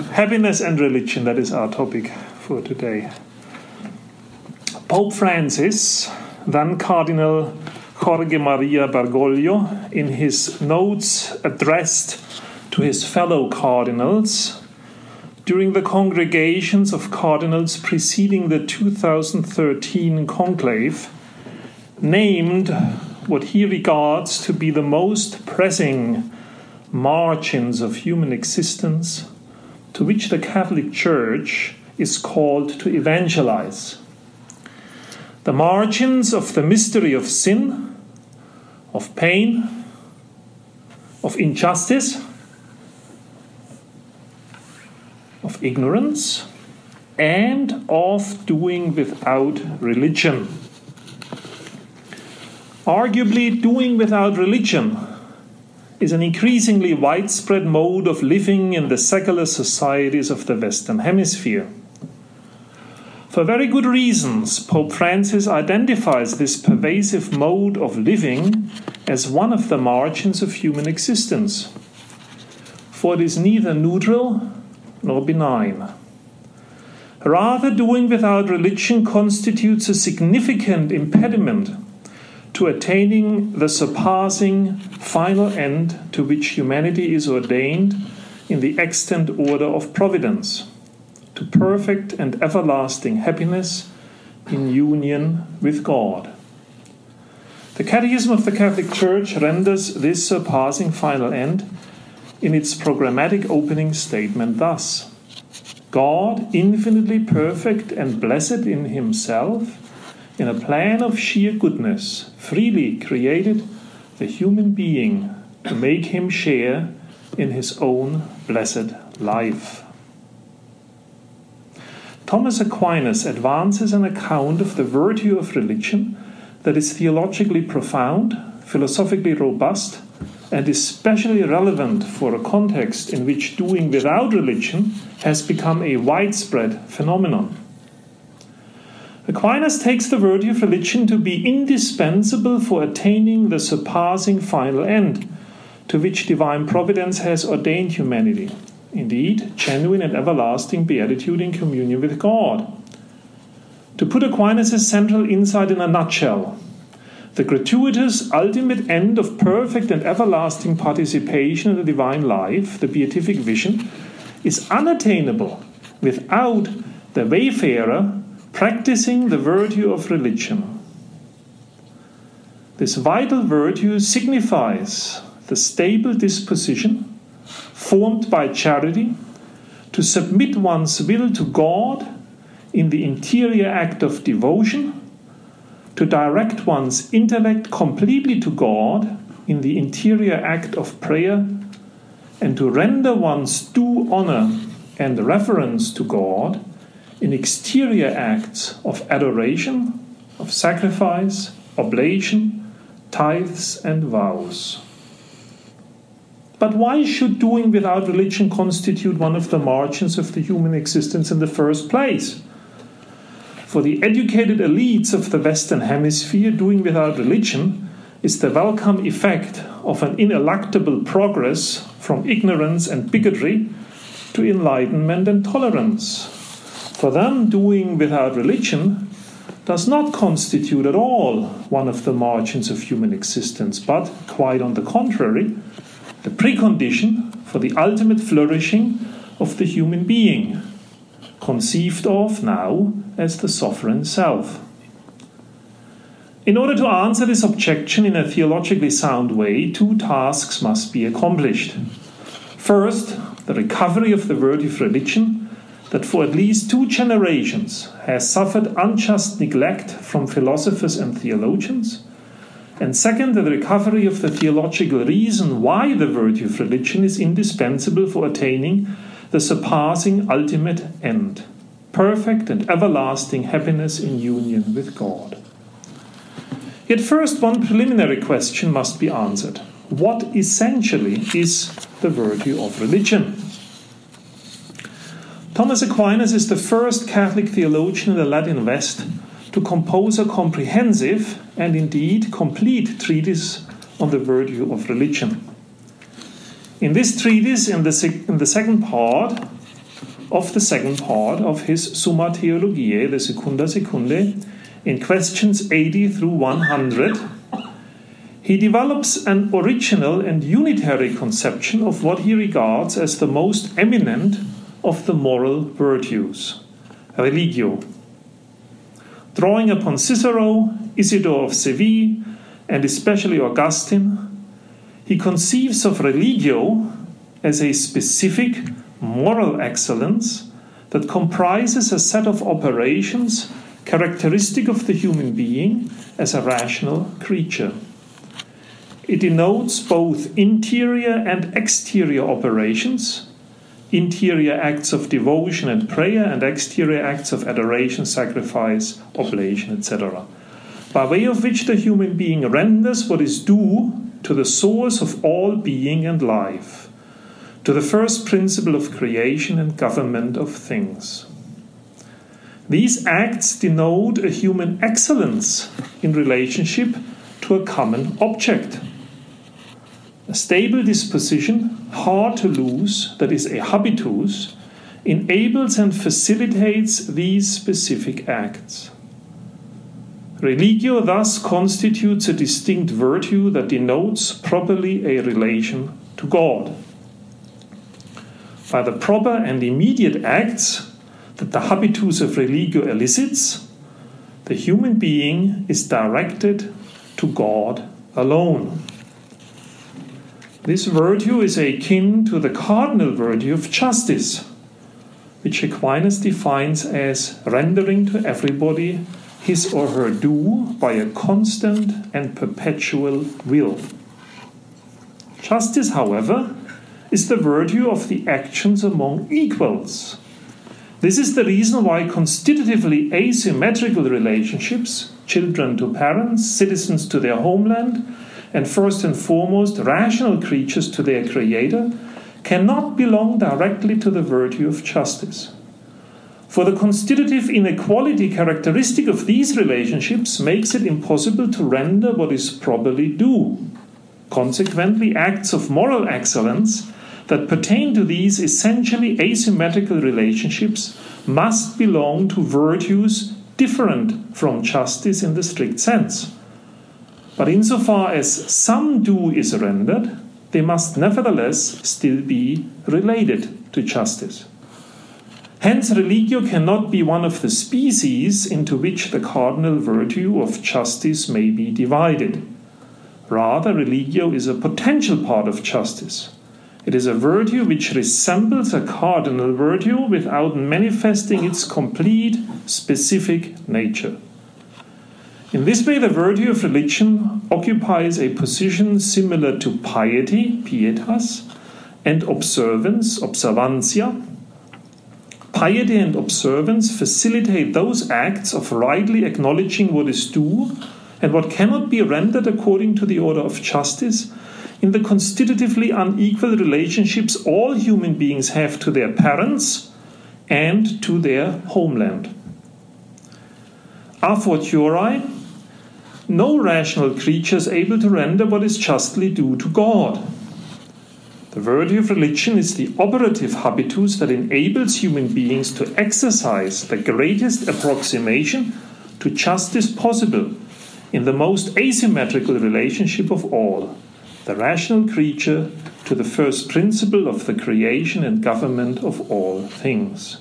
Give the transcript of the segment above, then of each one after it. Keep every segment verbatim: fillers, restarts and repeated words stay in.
Happiness and religion, that is our topic for today. Pope Francis, then Cardinal Jorge Maria Bergoglio, in his notes addressed to his fellow cardinals during the congregations of cardinals preceding the two thousand thirteen conclave, named what he regards to be the most pressing margins of human existence to which the Catholic Church is called to evangelize. The margins of the mystery of sin, of pain, of injustice, of ignorance, and of doing without religion. Arguably, doing without religion is an increasingly widespread mode of living in the secular societies of the Western Hemisphere. For very good reasons, Pope Francis identifies this pervasive mode of living as one of the margins of human existence, for it is neither neutral nor benign. Rather, doing without religion constitutes a significant impediment to attaining the surpassing final end to which humanity is ordained in the extant order of providence, to perfect and everlasting happiness in union with God. The Catechism of the Catholic Church renders this surpassing final end in its programmatic opening statement thus: God, infinitely perfect and blessed in himself, in a plan of sheer goodness, freely created the human being to make him share in his own blessed life. Thomas Aquinas advances an account of the virtue of religion that is theologically profound, philosophically robust, and especially relevant for a context in which doing without religion has become a widespread phenomenon. Aquinas takes the virtue of religion to be indispensable for attaining the surpassing final end to which divine providence has ordained humanity. Indeed, genuine and everlasting beatitude in communion with God. To put Aquinas' central insight in a nutshell, the gratuitous ultimate end of perfect and everlasting participation in the divine life, the beatific vision, is unattainable without the wayfarer practicing the virtue of religion. This vital virtue signifies the stable disposition formed by charity to submit one's will to God in the interior act of devotion, to direct one's intellect completely to God in the interior act of prayer, and to render one's due honor and reverence to God in exterior acts of adoration, of sacrifice, oblation, tithes, and vows. But why should doing without religion constitute one of the margins of the human existence in the first place? For the educated elites of the Western Hemisphere, doing without religion is the welcome effect of an ineluctable progress from ignorance and bigotry to enlightenment and tolerance. For them, doing without religion does not constitute at all one of the margins of human existence, but, quite on the contrary, the precondition for the ultimate flourishing of the human being, conceived of now as the sovereign self. In order to answer this objection in a theologically sound way, two tasks must be accomplished. First, the recovery of the virtue of religion that for at least two generations has suffered unjust neglect from philosophers and theologians. And second, the recovery of the theological reason why the virtue of religion is indispensable for attaining the surpassing ultimate end, perfect and everlasting happiness in union with God. Yet first, one preliminary question must be answered. What essentially is the virtue of religion? Thomas Aquinas is the first Catholic theologian in the Latin West to compose a comprehensive and indeed complete treatise on the virtue of religion. In this treatise, in the, sec- in the second part, of the second part of his Summa Theologiae, the Secunda Secundae, in questions eighty through one hundred, he develops an original and unitary conception of what he regards as the most eminent of the moral virtues, religio. Drawing upon Cicero, Isidore of Seville, and especially Augustine, he conceives of religio as a specific moral excellence that comprises a set of operations characteristic of the human being as a rational creature. It denotes both interior and exterior operations, interior acts of devotion and prayer, and exterior acts of adoration, sacrifice, oblation, et cetera, by way of which the human being renders what is due to the source of all being and life, to the first principle of creation and government of things. These acts denote a human excellence in relationship to a common object. A stable disposition, hard to lose, that is a habitus, enables and facilitates these specific acts. Religio thus constitutes a distinct virtue that denotes properly a relation to God. By the proper and immediate acts that the habitus of religio elicits, the human being is directed to God alone. This virtue is akin to the cardinal virtue of justice, which Aquinas defines as rendering to everybody his or her due by a constant and perpetual will. Justice, however, is the virtue of the actions among equals. This is the reason why constitutively asymmetrical relationships, children to parents, citizens to their homeland, and first and foremost rational creatures to their creator, cannot belong directly to the virtue of justice. For the constitutive inequality characteristic of these relationships makes it impossible to render what is properly due. Consequently, acts of moral excellence that pertain to these essentially asymmetrical relationships must belong to virtues different from justice in the strict sense. But insofar as some due is rendered, they must nevertheless still be related to justice. Hence, religio cannot be one of the species into which the cardinal virtue of justice may be divided. Rather, religio is a potential part of justice. It is a virtue which resembles a cardinal virtue without manifesting its complete, specific nature. In this way, the virtue of religion occupies a position similar to piety, pietas, and observance, observantia. Piety and observance facilitate those acts of rightly acknowledging what is due and what cannot be rendered according to the order of justice in the constitutively unequal relationships all human beings have to their parents and to their homeland. A fortiori, no rational creature is able to render what is justly due to God. The virtue of religion is the operative habitus that enables human beings to exercise the greatest approximation to justice possible in the most asymmetrical relationship of all, the rational creature to the first principle of the creation and government of all things.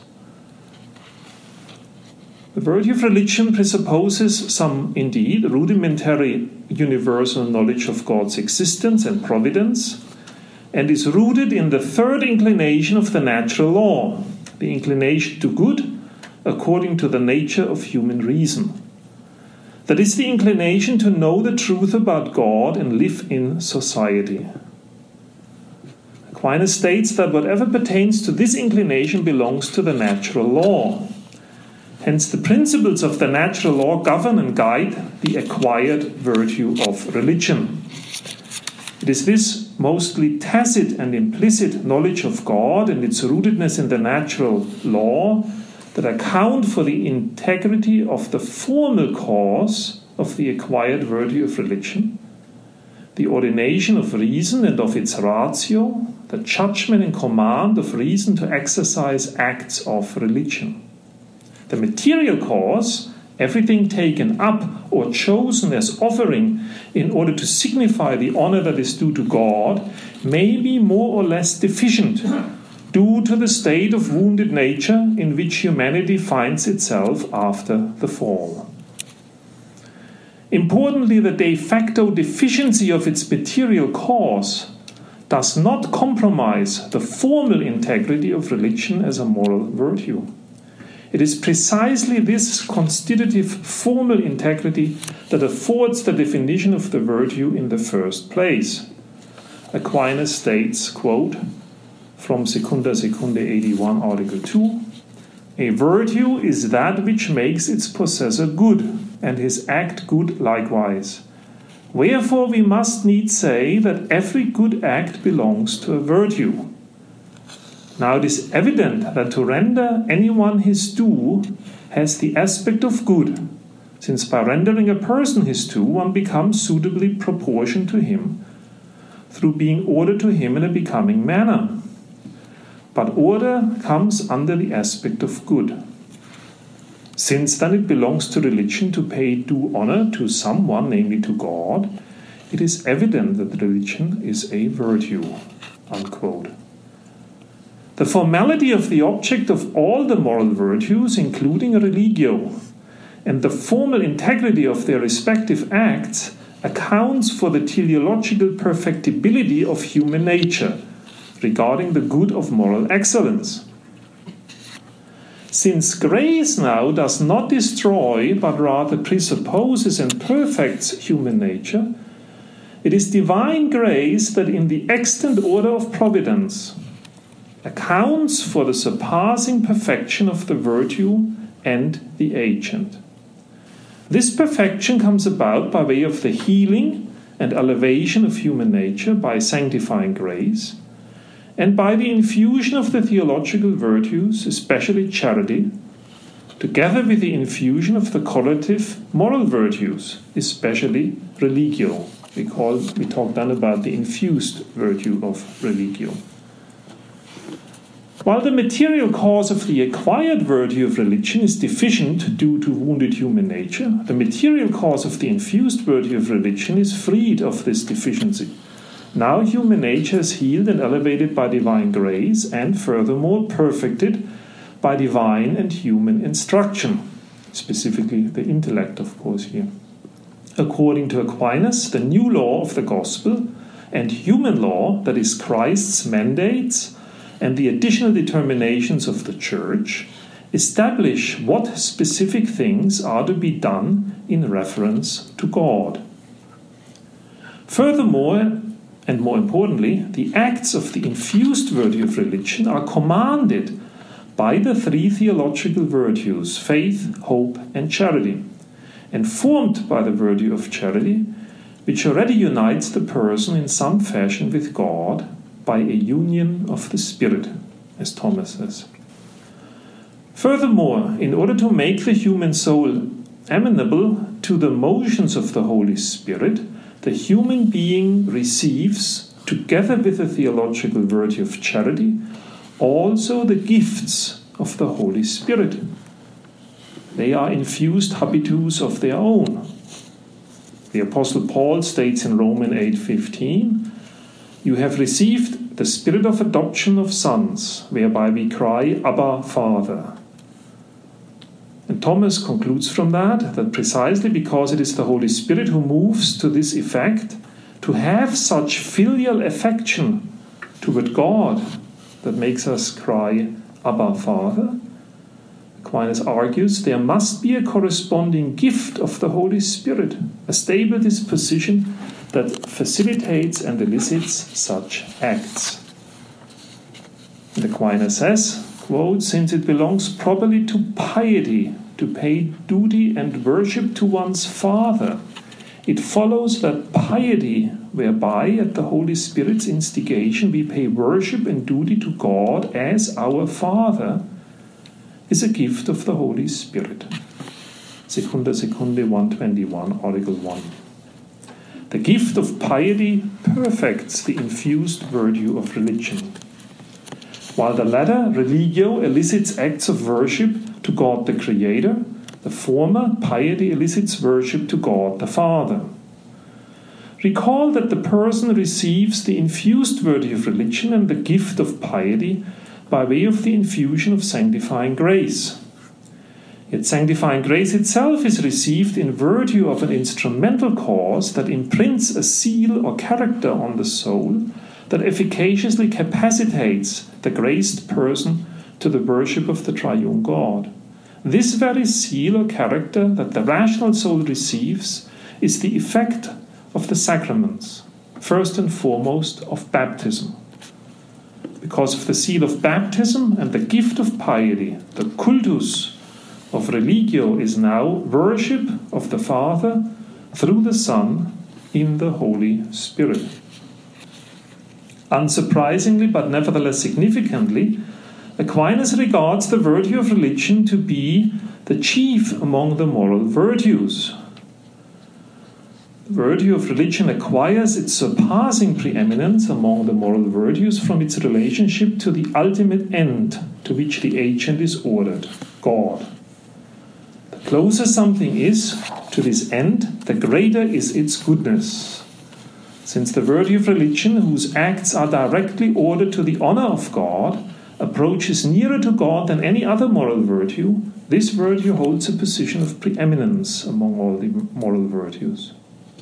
The virtue of religion presupposes some, indeed, rudimentary universal knowledge of God's existence and providence, and is rooted in the third inclination of the natural law, the inclination to good according to the nature of human reason. That is the inclination to know the truth about God and live in society. Aquinas states that whatever pertains to this inclination belongs to the natural law. Hence, the principles of the natural law govern and guide the acquired virtue of religion. It is this mostly tacit and implicit knowledge of God and its rootedness in the natural law that account for the integrity of the formal cause of the acquired virtue of religion. the ordination of reason and of its ratio, the judgment and command of reason to exercise acts of religion. The material cause, everything taken up or chosen as offering in order to signify the honor that is due to God, may be more or less deficient due to the state of wounded nature in which humanity finds itself after the fall. Importantly, the de facto deficiency of its material cause does not compromise the formal integrity of religion as a moral virtue. It is precisely this constitutive formal integrity that affords the definition of the virtue in the first place. Aquinas states, quote, from Secunda Secundae eighty-one, Article two, "A virtue is that which makes its possessor good, and his act good likewise. Wherefore we must needs say that every good act belongs to a virtue. Now it is evident that to render anyone his due has the aspect of good, since by rendering a person his due one becomes suitably proportioned to him, through being ordered to him in a becoming manner. But order comes under the aspect of good. Since then it belongs to religion to pay due honor to someone, namely to God, it is evident that religion is a virtue." Unquote. The formality of the object of all the moral virtues, including religio, and the formal integrity of their respective acts accounts for the teleological perfectibility of human nature regarding the good of moral excellence. Since grace now does not destroy, but rather presupposes and perfects human nature, it is divine grace that in the extant order of providence accounts for the surpassing perfection of the virtue and the agent. This perfection comes about by way of the healing and elevation of human nature by sanctifying grace, and by the infusion of the theological virtues, especially charity, together with the infusion of the correlative moral virtues, especially religio. We, call, we talked then about the infused virtue of religio. While the material cause of the acquired virtue of religion is deficient due to wounded human nature, the material cause of the infused virtue of religion is freed of this deficiency. Now human nature is healed and elevated by divine grace, and furthermore perfected by divine and human instruction, specifically the intellect, of course, here. According to Aquinas, the new law of the gospel and human law, that is Christ's mandates and the additional determinations of the Church, establish what specific things are to be done in reference to God. Furthermore, and more importantly, the acts of the infused virtue of religion are commanded by the three theological virtues, faith, hope, and charity, and formed by the virtue of charity, which already unites the person in some fashion with God by a union of the Spirit, as Thomas says. Furthermore, in order to make the human soul amenable to the motions of the Holy Spirit, the human being receives, together with the theological virtue of charity, also the gifts of the Holy Spirit. They are infused habitus of their own. The Apostle Paul states in Romans eight fifteen, "You have received the spirit of adoption of sons, whereby we cry, Abba, Father." And Thomas concludes from that, that precisely because it is the Holy Spirit who moves to this effect, to have such filial affection toward God that makes us cry, Abba, Father, Aquinas argues there must be a corresponding gift of the Holy Spirit, a stable disposition that facilitates and elicits such acts. And Aquinas says, quote, "Since it belongs properly to piety to pay duty and worship to one's Father, it follows that piety, whereby at the Holy Spirit's instigation we pay worship and duty to God as our Father, is a gift of the Holy Spirit." Secunda Secundae one twenty-one, Article one. The gift of piety perfects the infused virtue of religion. While the latter, religio, elicits acts of worship to God the Creator, the former, piety, elicits worship to God the Father. Recall that the person receives the infused virtue of religion and the gift of piety by way of the infusion of sanctifying grace. Yet sanctifying grace itself is received in virtue of an instrumental cause that imprints a seal or character on the soul that efficaciously capacitates the graced person to the worship of the triune God. This very seal or character that the rational soul receives is the effect of the sacraments, first and foremost of baptism. Because of the seal of baptism and the gift of piety, the cultus of religio is now worship of the Father through the Son in the Holy Spirit. Unsurprisingly, but nevertheless significantly, Aquinas regards the virtue of religion to be the chief among the moral virtues. The virtue of religion acquires its surpassing preeminence among the moral virtues from its relationship to the ultimate end to which the agent is ordered, God. The closer something is to this end, the greater is its goodness. Since the virtue of religion, whose acts are directly ordered to the honor of God, approaches nearer to God than any other moral virtue, this virtue holds a position of preeminence among all the moral virtues.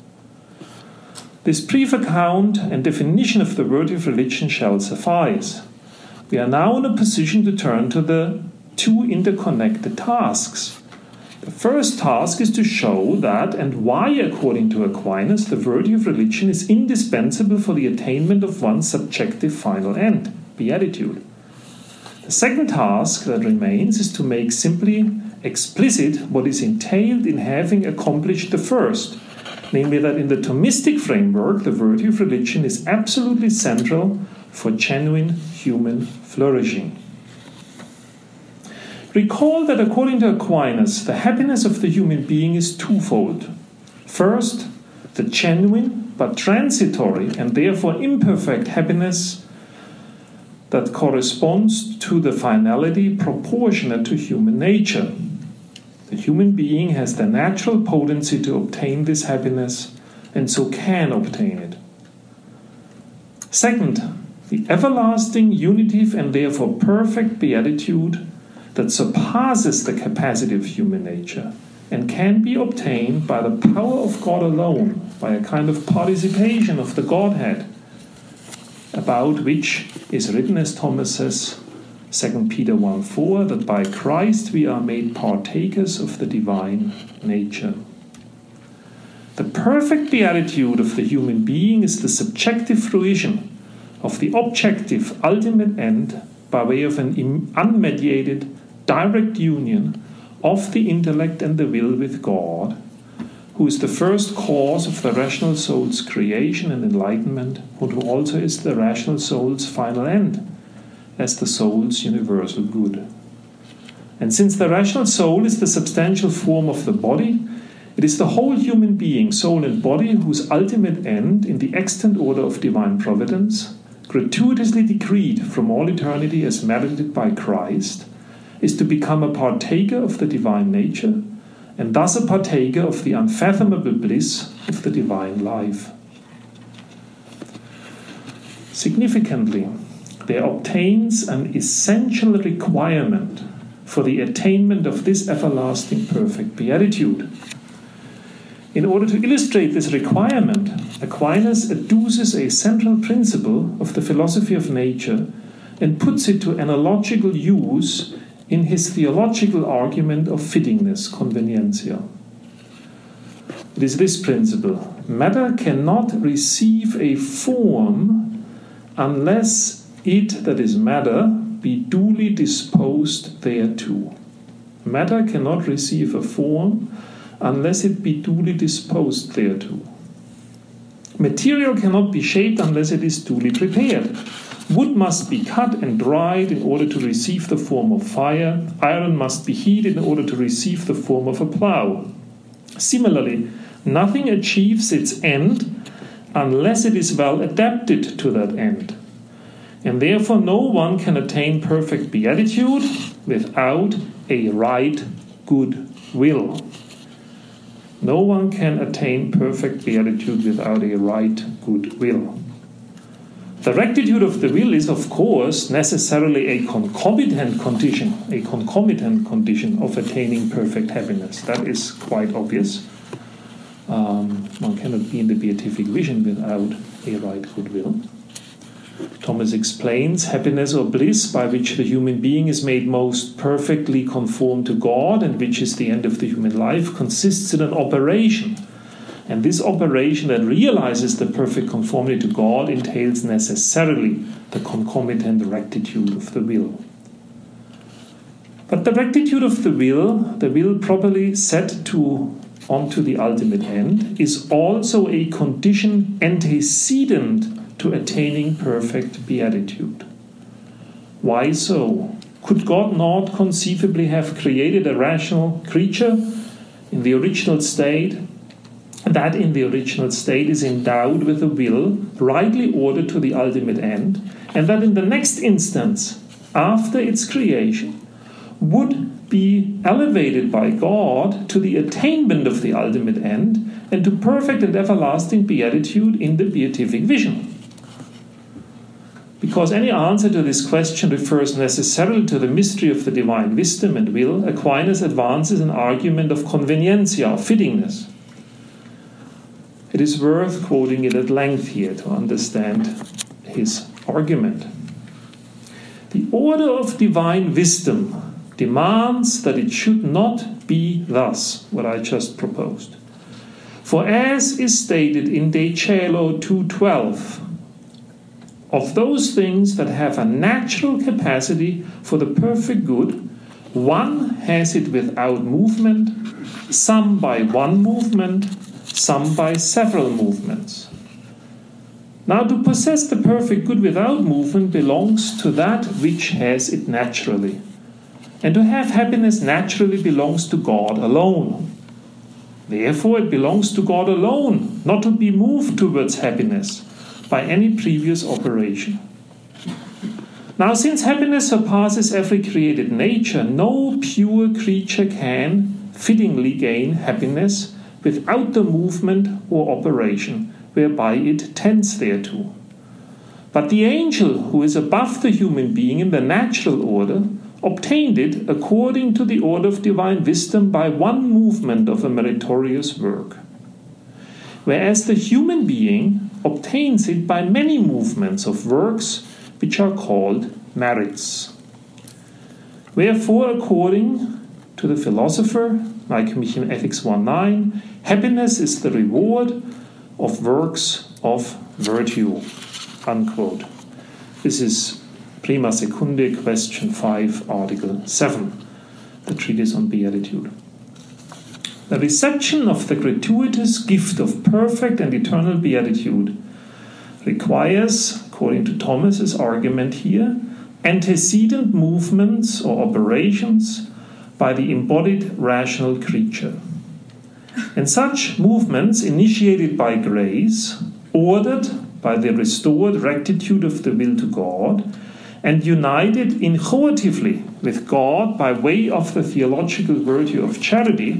This brief account and definition of the virtue of religion shall suffice. We are now in a position to turn to the two interconnected tasks. The first task is to show that and why, according to Aquinas, the virtue of religion is indispensable for the attainment of one's subjective final end, beatitude. The second task that remains is to make simply explicit what is entailed in having accomplished the first, namely that in the Thomistic framework, the virtue of religion is absolutely central for genuine human flourishing. Recall that according to Aquinas, the happiness of the human being is twofold. First, the genuine but transitory and therefore imperfect happiness that corresponds to the finality proportionate to human nature. The human being has the natural potency to obtain this happiness and so can obtain it. Second, the everlasting, unitive, and therefore perfect beatitude that surpasses the capacity of human nature and can be obtained by the power of God alone, by a kind of participation of the Godhead, about which is written, as Thomas says, Second Peter one four, that by Christ we are made partakers of the divine nature. The perfect beatitude of the human being is the subjective fruition of the objective ultimate end by way of an unmediated, direct union of the intellect and the will with God, who is the first cause of the rational soul's creation and enlightenment, and who also is the rational soul's final end, as the soul's universal good. And since the rational soul is the substantial form of the body, it is the whole human being, soul and body, whose ultimate end, in the extant order of divine providence, gratuitously decreed from all eternity as merited by Christ, is to become a partaker of the divine nature, and thus a partaker of the unfathomable bliss of the divine life. Significantly, there obtains an essential requirement for the attainment of this everlasting perfect beatitude. In order to illustrate this requirement, Aquinas adduces a central principle of the philosophy of nature and puts it to analogical use in his theological argument of fittingness, convenientia. It is this principle: matter cannot receive a form unless it, that is matter, be duly disposed thereto. Matter cannot receive a form unless it be duly disposed thereto. Material cannot be shaped unless it is duly prepared. Wood must be cut and dried in order to receive the form of fire. Iron must be heated in order to receive the form of a plough. Similarly, nothing achieves its end unless it is well adapted to that end. And therefore no one can attain perfect beatitude without a right good will. No one can attain perfect beatitude without a right good will. The rectitude of the will is, of course, necessarily a concomitant condition, a concomitant condition of attaining perfect happiness. That is quite obvious. Um, one cannot be in the beatific vision without a right good will. Thomas explains happiness or bliss, by which the human being is made most perfectly conformed to God and which is the end of the human life, consists in an operation. And this operation that realizes the perfect conformity to God entails necessarily the concomitant rectitude of the will. But the rectitude of the will, the will properly set to onto the ultimate end, is also a condition antecedent to attaining perfect beatitude. Why so? Could God not conceivably have created a rational creature in the original state, that in the original state is endowed with a will rightly ordered to the ultimate end, and that in the next instance, after its creation, would be elevated by God to the attainment of the ultimate end and to perfect and everlasting beatitude in the beatific vision? Because any answer to this question refers necessarily to the mystery of the divine wisdom and will, Aquinas advances an argument of convenientia, of fittingness. It is worth quoting it at length here to understand his argument. The order of divine wisdom demands that it should not be thus, what I just proposed. For as is stated in De Caelo two twelve, of those things that have a natural capacity for the perfect good, one has it without movement, some by one movement, some by several movements. Now, to possess the perfect good without movement belongs to that which has it naturally. And to have happiness naturally belongs to God alone. Therefore, it belongs to God alone, not to be moved towards happiness by any previous operation. Now, since happiness surpasses every created nature, no pure creature can fittingly gain happiness without the movement or operation whereby it tends thereto. But the angel, who is above the human being in the natural order, obtained it according to the order of divine wisdom by one movement of a meritorious work, whereas the human being obtains it by many movements of works which are called merits. Wherefore, according to the philosopher, like Ethics one nine, happiness is the reward of works of virtue. Unquote. This is Prima Secundae, question five, article seven, the treatise on beatitude. The reception of the gratuitous gift of perfect and eternal beatitude requires, according to Thomas's argument here, antecedent movements or operations by the embodied rational creature. And such movements, initiated by grace, ordered by the restored rectitude of the will to God, and united inchoatively with God by way of the theological virtue of charity,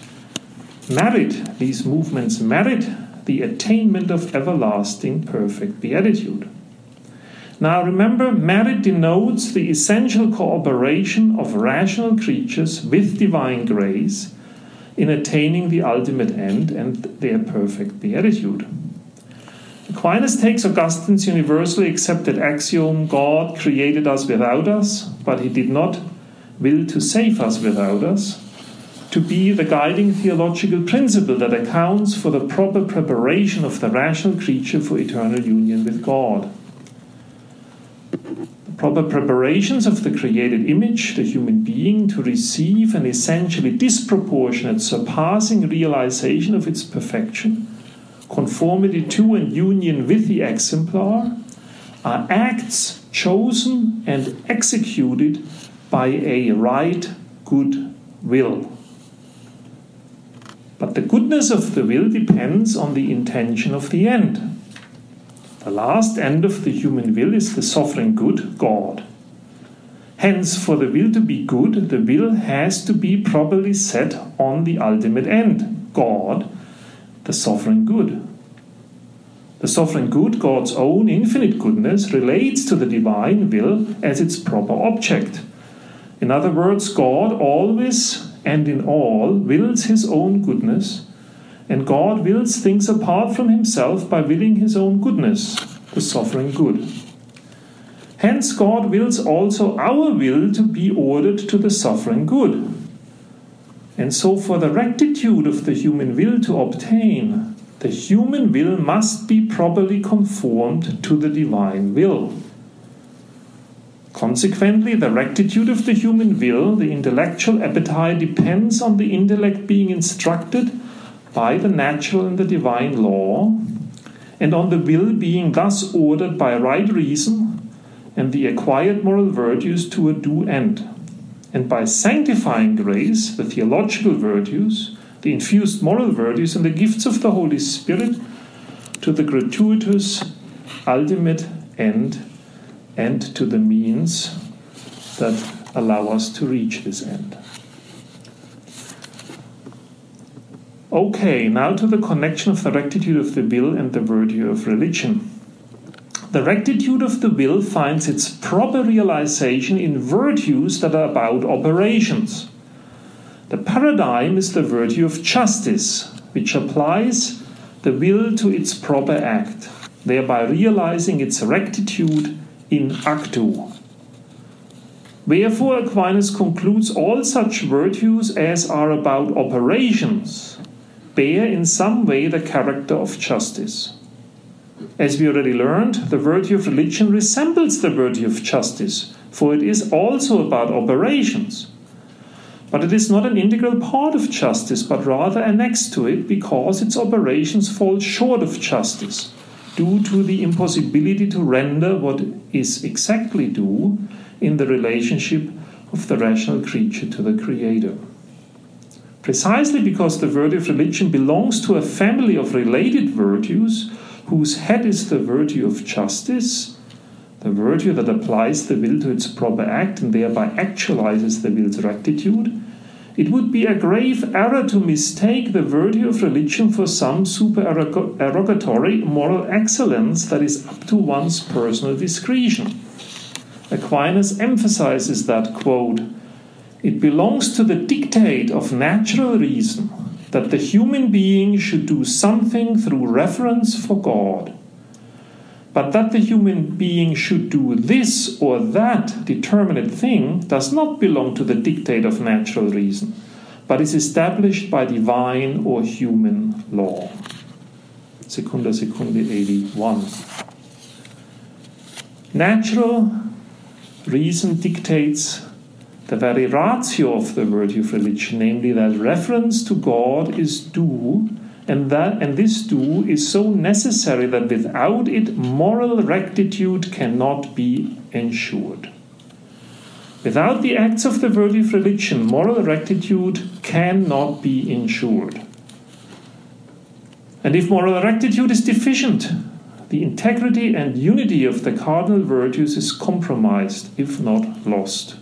merit, these movements merit the attainment of everlasting perfect beatitude. Now remember, merit denotes the essential cooperation of rational creatures with divine grace in attaining the ultimate end and their perfect beatitude. Aquinas takes Augustine's universally accepted axiom, God created us without us, but he did not will to save us without us, to be the guiding theological principle that accounts for the proper preparation of the rational creature for eternal union with God. The proper preparations of the created image, the human being, to receive an essentially disproportionate, surpassing realization of its perfection, conformity to and union with the exemplar, are acts chosen and executed by a right good will. But the goodness of the will depends on the intention of the end. The last end of the human will is the sovereign good, God. Hence, for the will to be good, the will has to be properly set on the ultimate end, God, the sovereign good. The sovereign good, God's own infinite goodness, relates to the divine will as its proper object. In other words, God always and in all wills his own goodness, and God wills things apart from himself by willing his own goodness, the sovereign good. Hence, God wills also our will to be ordered to the sovereign good. And so, for the rectitude of the human will to obtain, the human will must be properly conformed to the divine will. Consequently, the rectitude of the human will, the intellectual appetite, depends on the intellect being instructed by the natural and the divine law, and on the will being thus ordered by right reason and the acquired moral virtues to a due end, and by sanctifying grace, the theological virtues, the infused moral virtues, and the gifts of the Holy Spirit to the gratuitous ultimate end and to the means that allow us to reach this end. Okay, now to the connection of the rectitude of the will and the virtue of religion. The rectitude of the will finds its proper realization in virtues that are about operations. The paradigm is the virtue of justice, which applies the will to its proper act, thereby realizing its rectitude in actu. Wherefore Aquinas concludes all such virtues as are about operations bear in some way the character of justice. As we already learned, the virtue of religion resembles the virtue of justice, for it is also about operations. But it is not an integral part of justice, but rather annexed to it, because its operations fall short of justice, due to the impossibility to render what is exactly due in the relationship of the rational creature to the Creator. Precisely because the virtue of religion belongs to a family of related virtues, whose head is the virtue of justice, the virtue that applies the will to its proper act and thereby actualizes the will's rectitude, it would be a grave error to mistake the virtue of religion for some supererogatory moral excellence that is up to one's personal discretion. Aquinas emphasizes that, quote, "It belongs to the dictate of natural reason that the human being should do something through reverence for God. But that the human being should do this or that determinate thing does not belong to the dictate of natural reason, but is established by divine or human law." Secunda Secundae eighty-one. Natural reason dictates the very ratio of the virtue of religion, namely that reference to God is due, and that and this due is so necessary that without it moral rectitude cannot be ensured. Without the acts of the virtue of religion, moral rectitude cannot be ensured. And if moral rectitude is deficient, the integrity and unity of the cardinal virtues is compromised, if not lost.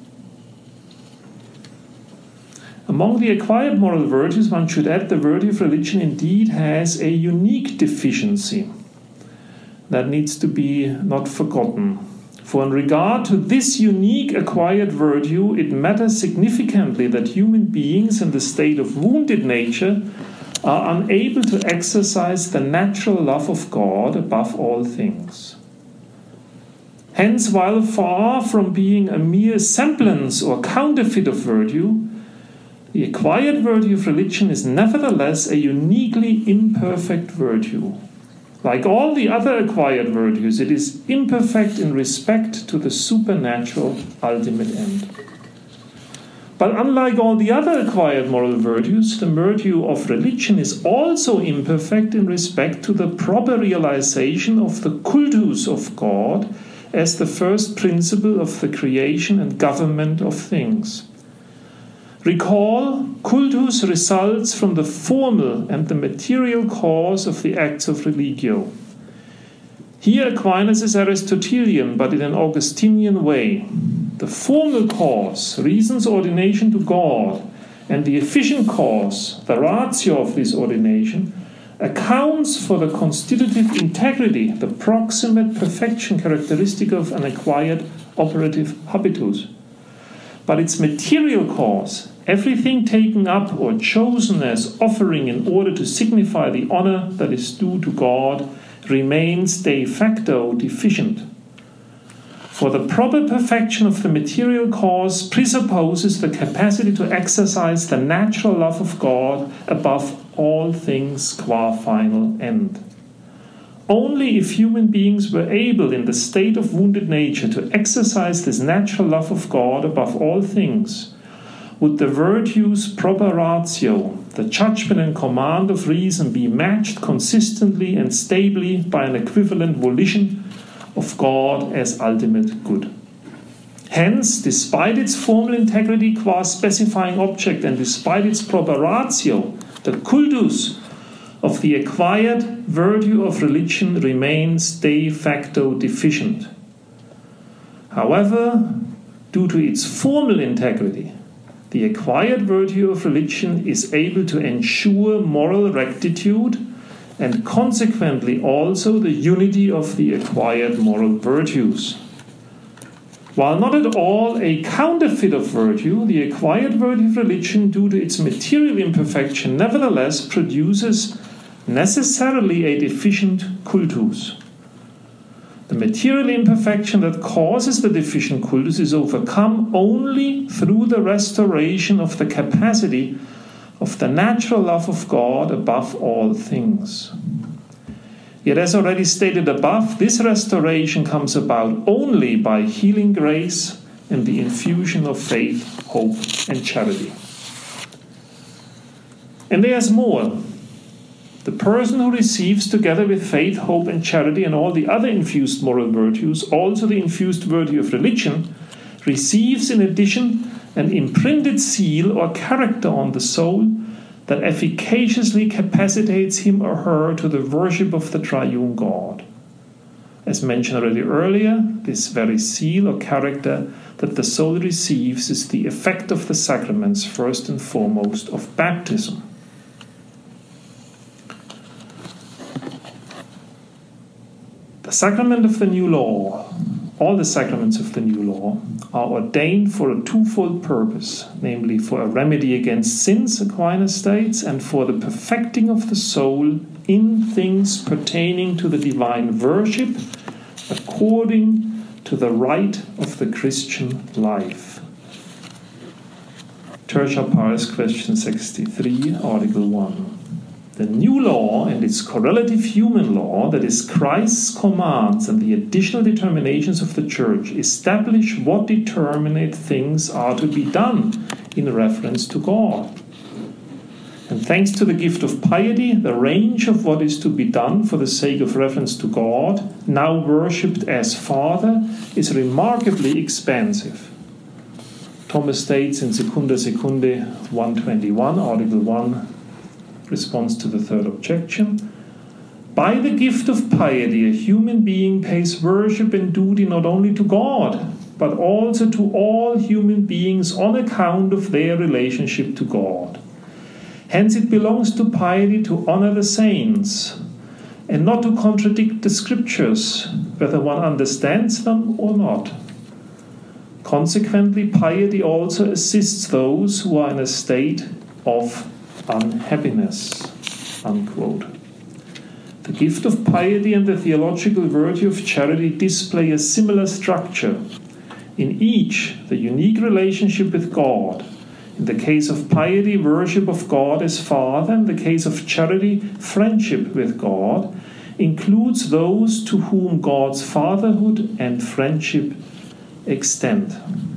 Among the acquired moral virtues, one should add the virtue of religion indeed has a unique deficiency that needs to be not forgotten. For in regard to this unique acquired virtue, it matters significantly that human beings in the state of wounded nature are unable to exercise the natural love of God above all things. Hence, while far from being a mere semblance or counterfeit of virtue, the acquired virtue of religion is nevertheless a uniquely imperfect virtue. Like all the other acquired virtues, it is imperfect in respect to the supernatural ultimate end. But unlike all the other acquired moral virtues, the virtue of religion is also imperfect in respect to the proper realization of the cultus of God as the first principle of the creation and government of things. Recall, cultus results from the formal and the material cause of the acts of religio. Here Aquinas is Aristotelian, but in an Augustinian way. The formal cause, reason's ordination to God, and the efficient cause, the ratio of this ordination, accounts for the constitutive integrity, the proximate perfection characteristic of an acquired operative habitus. But its material cause, everything taken up or chosen as offering in order to signify the honor that is due to God, remains de facto deficient. For the proper perfection of the material cause presupposes the capacity to exercise the natural love of God above all things qua final end. Only if human beings were able, in the state of wounded nature, to exercise this natural love of God above all things, would the virtues proper ratio, the judgment and command of reason, be matched consistently and stably by an equivalent volition of God as ultimate good. Hence, despite its formal integrity qua specifying object and despite its proper ratio, the cultus of the acquired virtue of religion remains de facto deficient. However, due to its formal integrity, the acquired virtue of religion is able to ensure moral rectitude and consequently also the unity of the acquired moral virtues. While not at all a counterfeit of virtue, the acquired virtue of religion, due to its material imperfection, nevertheless produces necessarily a deficient cultus. The material imperfection that causes the deficient cultus is overcome only through the restoration of the capacity of the natural love of God above all things. Yet, as already stated above, this restoration comes about only by healing grace and the infusion of faith, hope, and charity. And there's more. The person who receives, together with faith, hope, and charity, and all the other infused moral virtues, also the infused virtue of religion, receives in addition an imprinted seal or character on the soul that efficaciously capacitates him or her to the worship of the triune God. As mentioned already earlier, this very seal or character that the soul receives is the effect of the sacraments, first and foremost of baptism. The sacrament of the new law, all the sacraments of the new law, are ordained for a twofold purpose, namely for a remedy against sins, Aquinas states, and for the perfecting of the soul in things pertaining to the divine worship according to the rite of the Christian life. Tertia Pars, question sixty-three, article one. The new law and its correlative human law, that is Christ's commands and the additional determinations of the Church, establish what determinate things are to be done in reference to God. And thanks to the gift of piety, the range of what is to be done for the sake of reference to God, now worshipped as Father, is remarkably expansive. Thomas states in Secunda Secundae one twenty-one, article one, response to the third objection. By the gift of piety, a human being pays worship and duty not only to God, but also to all human beings on account of their relationship to God. Hence it belongs to piety to honor the saints, and not to contradict the scriptures, whether one understands them or not. Consequently, piety also assists those who are in a state of unhappiness, unquote. The gift of piety and the theological virtue of charity display a similar structure. In each, the unique relationship with God. In the case of piety, worship of God as Father. In the case of charity, friendship with God, includes those to whom God's fatherhood and friendship extend.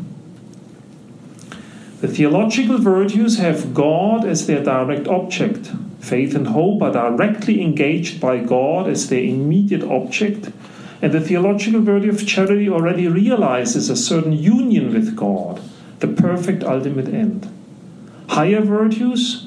The theological virtues have God as their direct object. Faith and hope are directly engaged by God as their immediate object, and the theological virtue of charity already realizes a certain union with God, the perfect ultimate end. Higher virtues,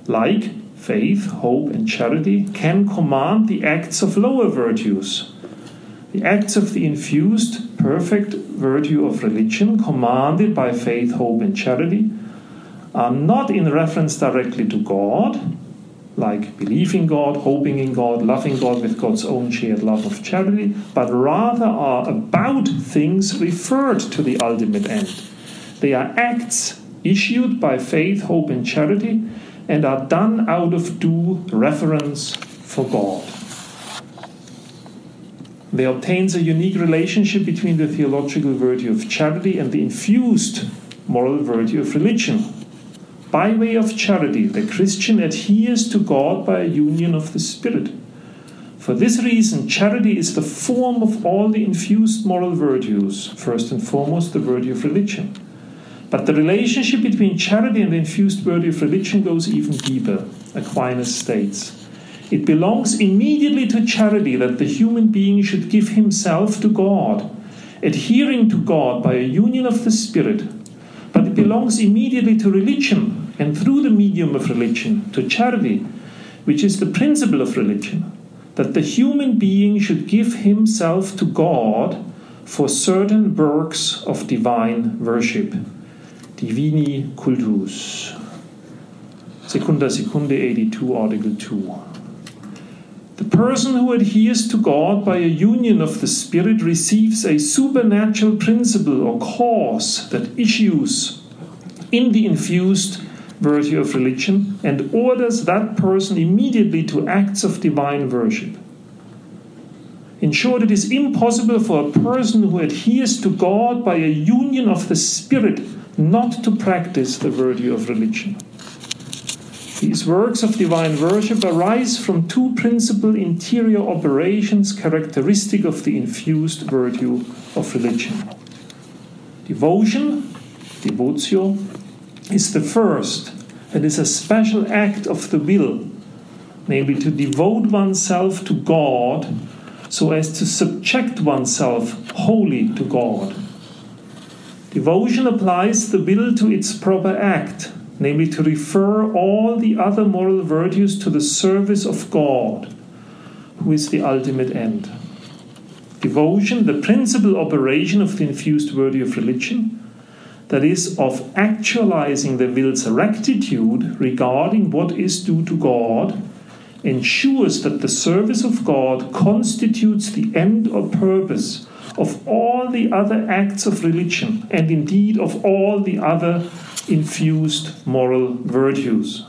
like faith, hope, and charity, can command the acts of lower virtues, The acts of the infused, perfect virtue of religion, commanded by faith, hope, and charity, are not in reference directly to God, like believing God, hoping in God, loving God with God's own shared love of charity, but rather are about things referred to the ultimate end. They are acts issued by faith, hope, and charity, and are done out of due reverence for God. There obtains a unique relationship between the theological virtue of charity and the infused moral virtue of religion. By way of charity, the Christian adheres to God by a union of the Spirit. For this reason, charity is the form of all the infused moral virtues, first and foremost the virtue of religion. But the relationship between charity and the infused virtue of religion goes even deeper, Aquinas states. It belongs immediately to charity that the human being should give himself to God, adhering to God by a union of the Spirit. But it belongs immediately to religion, and through the medium of religion, to charity, which is the principle of religion, that the human being should give himself to God for certain works of divine worship. Divini cultus. Secunda Secundae eighty-two, Article two. The person who adheres to God by a union of the Spirit receives a supernatural principle or cause that issues in the infused virtue of religion and orders that person immediately to acts of divine worship. In short, it is impossible for a person who adheres to God by a union of the Spirit not to practice the virtue of religion. These works of divine worship arise from two principal interior operations characteristic of the infused virtue of religion. Devotion, devotio, is the first and is a special act of the will, namely to devote oneself to God so as to subject oneself wholly to God. Devotion applies the will to its proper act, namely to refer all the other moral virtues to the service of God, who is the ultimate end. Devotion, the principal operation of the infused virtue of religion, that is, of actualizing the will's rectitude regarding what is due to God, ensures that the service of God constitutes the end or purpose of all the other acts of religion, and indeed of all the other infused moral virtues.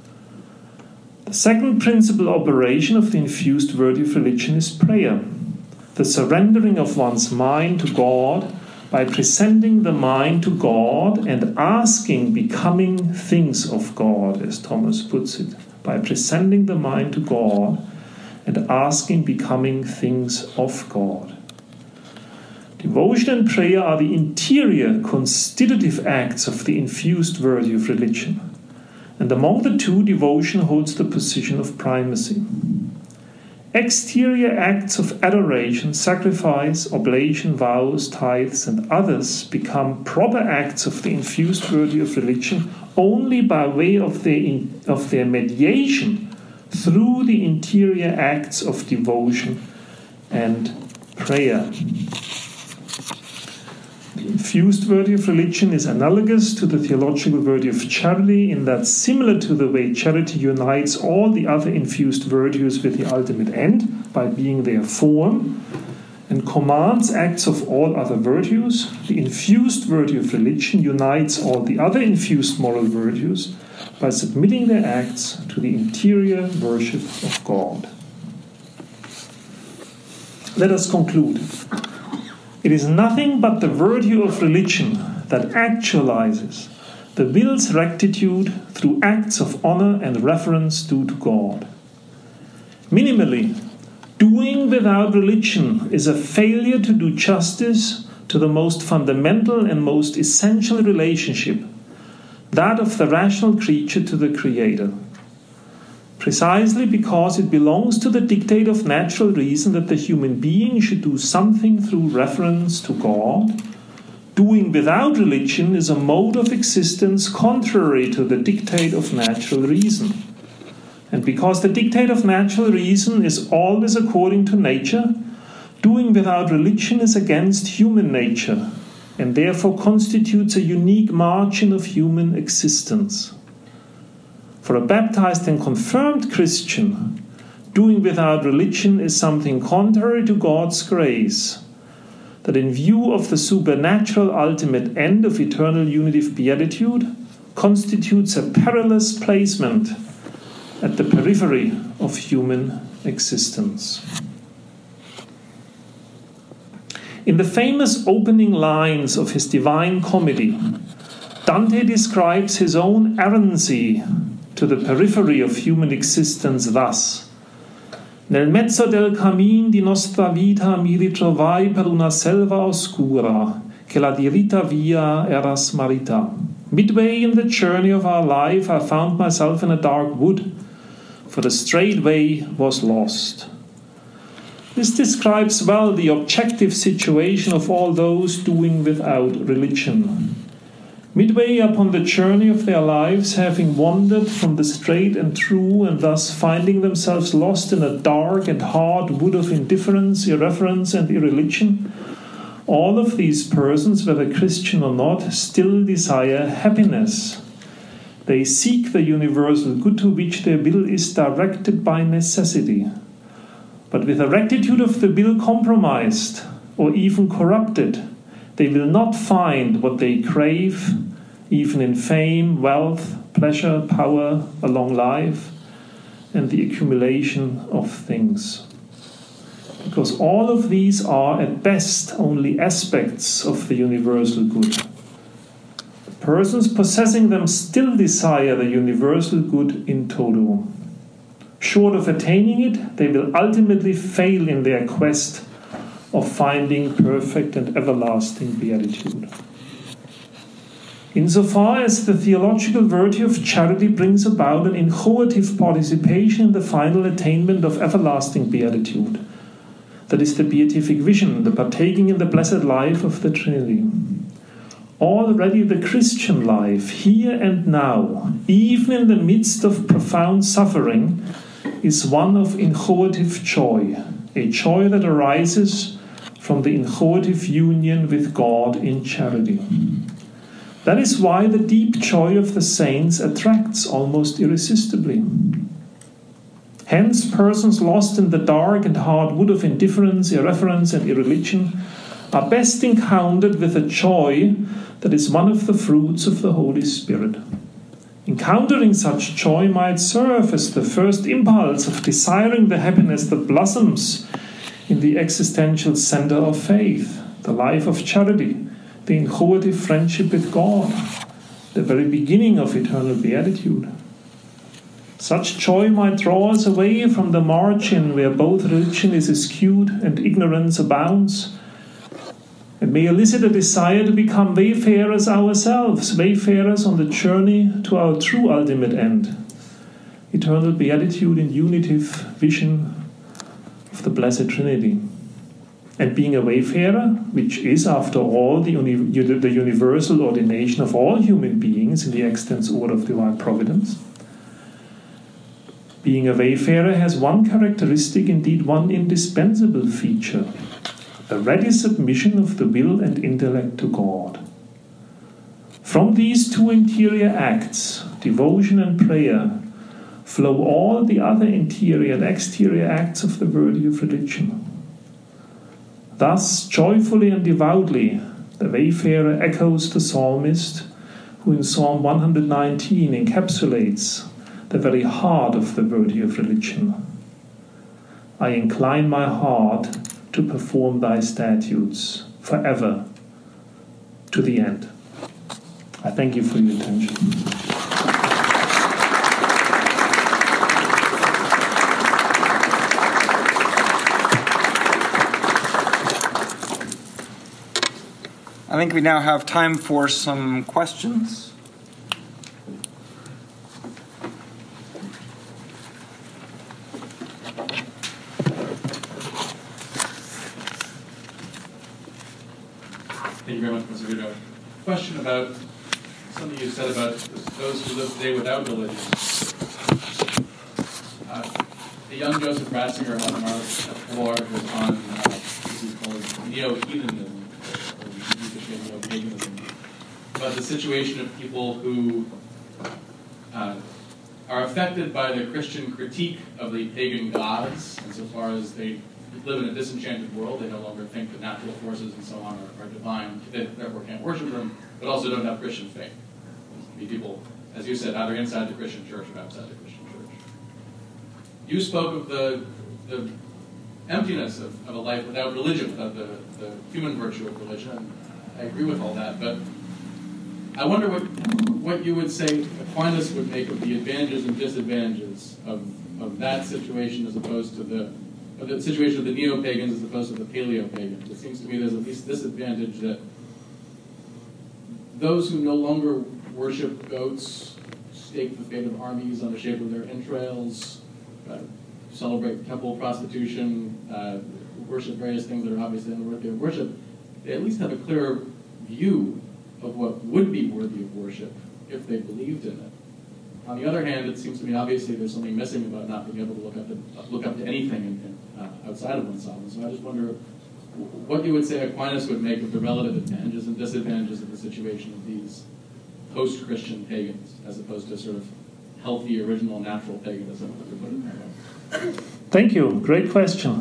The second principal operation of the infused virtue of religion is prayer, the surrendering of one's mind to God by presenting the mind to God and asking becoming things of God, as Thomas puts it, by presenting the mind to God and asking becoming things of God. Devotion and prayer are the interior constitutive acts of the infused virtue of religion, and among the two, devotion holds the position of primacy. Exterior acts of adoration, sacrifice, oblation, vows, tithes, and others become proper acts of the infused virtue of religion only by way of their, in, of their mediation through the interior acts of devotion and prayer. The infused virtue of religion is analogous to the theological virtue of charity in that, similar to the way charity unites all the other infused virtues with the ultimate end by being their form and commands acts of all other virtues, the infused virtue of religion unites all the other infused moral virtues by submitting their acts to the interior worship of God. Let us conclude. It is nothing but the virtue of religion that actualizes the will's rectitude through acts of honor and reverence due to God. Minimally, doing without religion is a failure to do justice to the most fundamental and most essential relationship, that of the rational creature to the Creator. Precisely because it belongs to the dictate of natural reason that the human being should do something through reference to God, doing without religion is a mode of existence contrary to the dictate of natural reason. And because the dictate of natural reason is always according to nature, Doing without religion is against human nature, and therefore constitutes a unique margin of human existence. For a baptized and confirmed Christian, doing without religion is something contrary to God's grace, that in view of the supernatural ultimate end of eternal unitive beatitude, constitutes a perilous placement at the periphery of human existence. In the famous opening lines of his Divine Comedy, Dante describes his own errancy to the periphery of human existence thus: Nel mezzo del cammin di nostra vita mi ritrovai per una selva oscura, che la diritta via era smarrita. Midway in the journey of our life, I found myself in a dark wood, for the straight way was lost. This describes well the objective situation of all those doing without religion. Midway upon the journey of their lives, having wandered from the straight and true, and thus finding themselves lost in a dark and hard wood of indifference, irreverence, and irreligion, all of these persons, whether Christian or not, still desire happiness. They seek the universal good to which their will is directed by necessity. But with a rectitude of the will compromised, or even corrupted, they will not find what they crave, even in fame, wealth, pleasure, power, a long life, and the accumulation of things. Because all of these are, at best, only aspects of the universal good. Persons possessing them still desire the universal good in toto. Short of attaining it, they will ultimately fail in their quest of finding perfect and everlasting beatitude. Insofar as the theological virtue of charity brings about an inchoative participation in the final attainment of everlasting beatitude, that is the beatific vision, the partaking in the blessed life of the Trinity. Already the Christian life, here and now, even in the midst of profound suffering, is one of inchoative joy, a joy that arises from the inchoative union with God in charity. That is why the deep joy of the saints attracts almost irresistibly. Hence, persons lost in the dark and hard wood of indifference, irreverence, and irreligion are best encountered with a joy that is one of the fruits of the Holy Spirit. Encountering such joy might serve as the first impulse of desiring the happiness that blossoms in the existential center of faith, the life of charity, the inchoative friendship with God, the very beginning of eternal beatitude. Such joy might draw us away from the margin where both religion is eschewed and ignorance abounds, and may elicit a desire to become wayfarers ourselves, wayfarers on the journey to our true ultimate end, eternal beatitude in unitive vision of the Blessed Trinity. And being a wayfarer, which is, after all, the, uni- the universal ordination of all human beings in the extens order of divine providence, being a wayfarer has one characteristic, indeed one indispensable feature: a ready submission of the will and intellect to God. From these two interior acts, devotion and prayer, flow all the other interior and exterior acts of the virtue of religion. Thus, joyfully and devoutly, the wayfarer echoes the psalmist, who in Psalm one hundred nineteen encapsulates the very heart of the virtue of religion. I incline my heart to perform thy statutes forever, to the end. I thank you for your attention. I think we now have time for some questions. Thank you very much, Mister Vito. Question about something you said about those who live today without religion. Uh, the young Joseph Ratzinger on the floor was on uh, call neo-heathenism, or neo-paganism, about the situation of people who uh, are affected by the Christian critique of the pagan gods, insofar as they live in a disenchanted world. They no longer think that natural forces and so on are, are divine. They therefore can't worship them, but also don't have Christian faith. Be people, as you said, either inside the Christian church or outside the Christian church. You spoke of the, the emptiness of, of a life without religion, without the, the human virtue of religion, and I agree with all that, but I wonder what what you would say Aquinas would make of the advantages and disadvantages of, of that situation as opposed to the of the situation of the neo-pagans as opposed to the paleo-pagans. It seems to me there's at least this advantage that those who no longer worship goats, stake the fate of armies on the shape of their entrails, uh, celebrate temple prostitution, uh, worship various things that are obviously unworthy of worship, they at least have a clearer view of what would be worthy of worship if they believed in it. On the other hand, it seems to me obviously there's something missing about not being able to look up to, look up to anything in, in, uh, outside of oneself. And so I just wonder what you would say Aquinas would make of the relative advantages and disadvantages of the situation of these post-Christian pagans, as opposed to sort of healthy, original, natural paganism, if we put it that way. Thank you. Great question.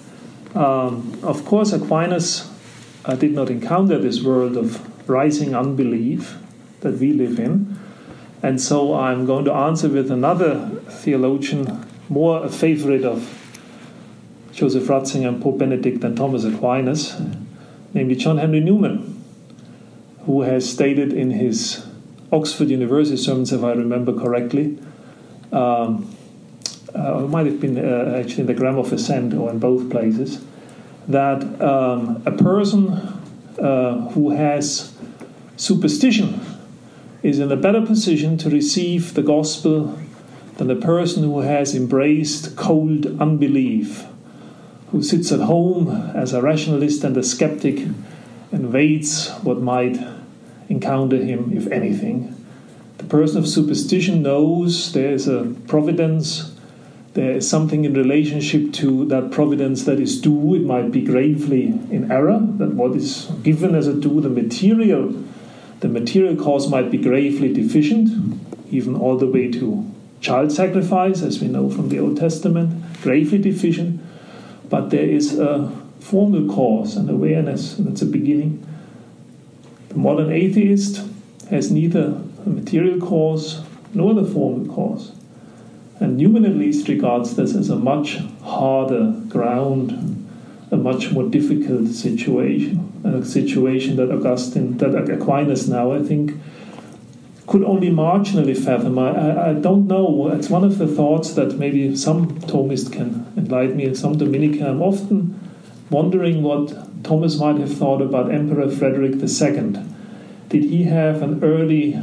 Um, of course, Aquinas uh, did not encounter this world of rising unbelief that we live in. And so I'm going to answer with another theologian, more a favorite of Joseph Ratzinger and Pope Benedict and Thomas Aquinas, namely John Henry Newman, who has stated in his Oxford University sermons, if I remember correctly, um, uh, it might have been uh, actually in the Grammar of Assent or in both places, that um, a person uh, who has superstition is in a better position to receive the gospel than a person who has embraced cold unbelief, who sits at home as a rationalist and a skeptic and waits what might encounter him, if anything. The person of superstition knows there is a providence, there is something in relationship to that providence that is due. It might be gravely in error, that what is given as a due, the material, the material cause might be gravely deficient, even all the way to child sacrifice, as we know from the Old Testament, gravely deficient. But there is a formal cause and awareness, and that's a beginning. The modern atheist has neither a material cause nor the formal cause. And Newman at least regards this as a much harder ground, a much more difficult situation, a situation that Augustine, that Aquinas now, I think, could only marginally fathom. I, I, I don't know. It's one of the thoughts that maybe some Thomist can enlighten me, and some Dominican. I'm often wondering what Thomas might have thought about Emperor Frederick the Second. Did he have an early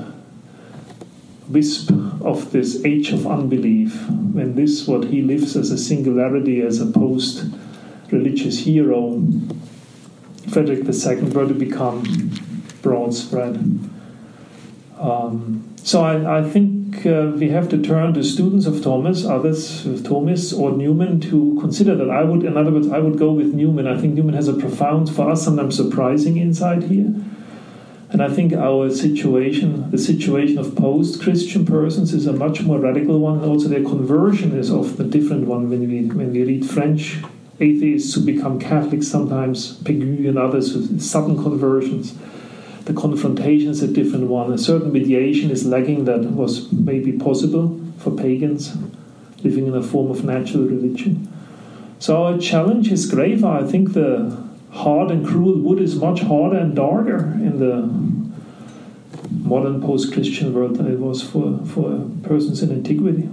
wisp of this age of unbelief, when this, what he lives as a singularity, as a post-religious hero, Frederick the Second, were to become broad spread? Um, so I, I think uh, we have to turn to students of Thomas, others with Thomas or Newman, to consider that. I would, in other words, I would go with Newman. I think Newman has a profound, for us sometimes surprising insight here. And I think our situation, the situation of post-Christian persons, is a much more radical one. Also, their conversion is often a different one. When we when we read French atheists who become Catholics, sometimes Pégu and others with sudden conversions, the confrontation is a different one. A certain mediation is lacking that was maybe possible for pagans living in a form of natural religion. So our challenge is graver. I think the hard and cruel wood is much harder and darker in the modern post-Christian world than it was for, for persons in antiquity.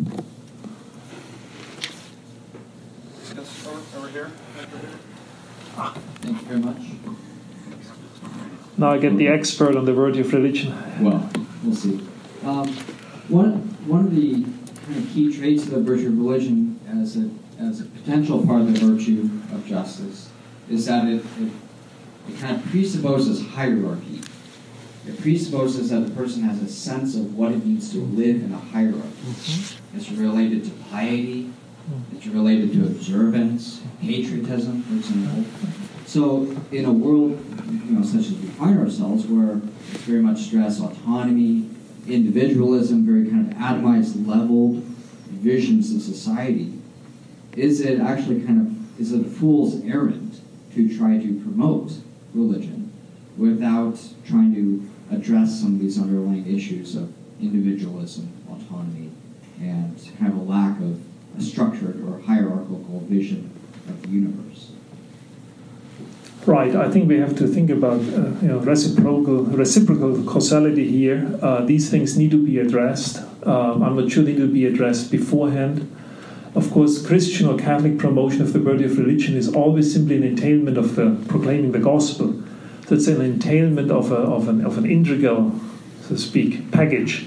Yes, over, over here. Ah, thank you very much. Now I get the expert on the virtue of religion. Well, we'll see. Um, one one of the kind of key traits of the virtue of religion as a as a potential part of the virtue of justice is that it, it, it kind of presupposes hierarchy. It presupposes that the person has a sense of what it means to live in a hierarchy. Mm-hmm. It's related to piety, it's related to observance, patriotism, for example. So in a world, you know, such as we find ourselves, where it's very much stress, autonomy, individualism, very kind of atomized, leveled visions of society, is it actually kind of, is it a fool's errand to try to promote religion without trying to address some of these underlying issues of individualism, autonomy, and kind of a lack of a structured or hierarchical vision of the universe? Right. I think we have to think about uh, you know reciprocal reciprocal causality here. Uh, these things need to be addressed. Um, I'm not sure they need to be addressed beforehand. Of course, Christian or Catholic promotion of the virtue of religion is always simply an entailment of the proclaiming the gospel. So it's an entailment of a, of an of an integral, so to speak, package.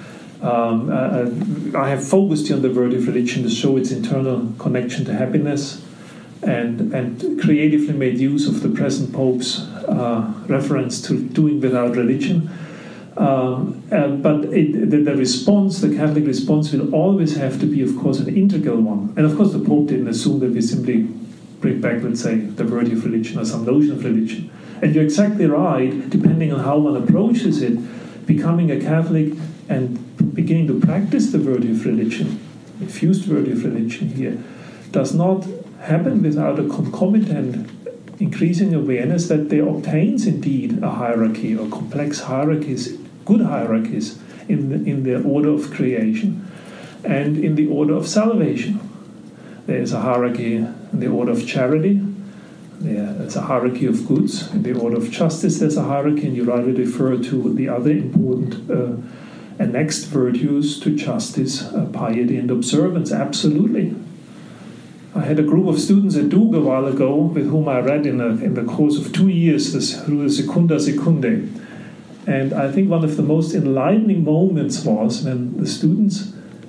Um, uh, I have focused on the virtue of religion to show its internal connection to happiness, and and creatively made use of the present Pope's uh, reference to doing without religion. Um, uh, but it, the, the response, the Catholic response, will always have to be, of course, an integral one. And of course, the Pope didn't assume that we simply bring back, let's say, the virtue of religion or some notion of religion. And you're exactly right, depending on how one approaches it, becoming a Catholic and beginning to practice the virtue of religion, infused virtue of religion here, does not happen without a concomitant increasing awareness that there obtains indeed a hierarchy or complex hierarchies, good hierarchies in the, in the order of creation and in the order of salvation. There is a hierarchy in the order of charity. There's a hierarchy of goods. In the order of justice, there's a hierarchy, and you rightly refer to the other important uh, annexed virtues to justice, uh, piety, and observance. Absolutely. I had a group of students at Duke a while ago with whom I read in, a, in the course of two years this, through the Secunda Secundae. And I think one of the most enlightening moments was when the students